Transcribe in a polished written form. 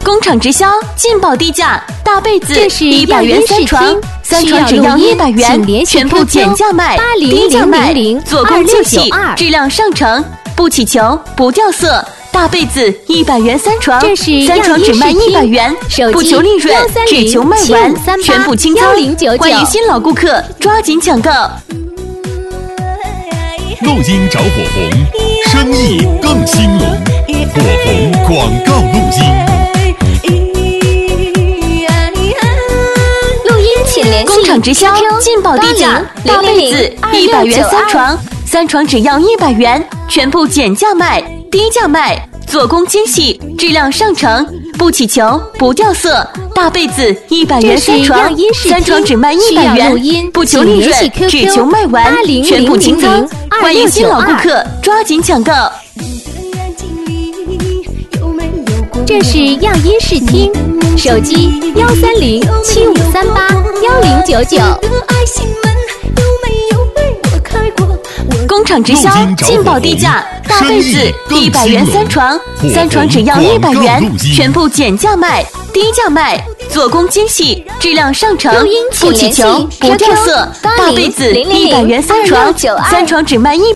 工厂直销，劲爆低价，大被子100元3床，3床只要100元，全部减价卖，低价卖，做工精细，质量上乘，不起球，不掉色。大被子100元3床，3床只卖100元，不求利润，只求卖完，全部清仓。欢迎新老顾客抓紧抢购。 录音找火红，生意更兴隆。火红广告录音。 录音请联系工厂直销，劲爆低价，大被子100元3床，3床只要100元，全部减价卖，低价卖，做工精细，质量上乘，不起球，不掉色。大被子100元3床，3床只卖100元，不求利润，只求卖完，全部清仓。欢迎新老顾客抓紧抢购。 这是样音视听，手机13075381099。 工厂直销，劲爆低价，大被子100元3床，3床只要100元，全部减价卖，低价卖，做工精细，质量上乘，不起球，不掉色。大被子100元3床，3床只卖100元。